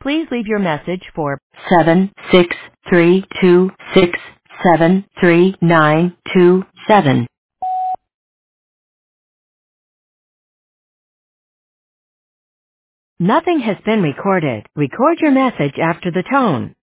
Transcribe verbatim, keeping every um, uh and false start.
Please leave your message for seven six three two six seven three nine two seven. Nothing has been recorded. Record your message after the tone.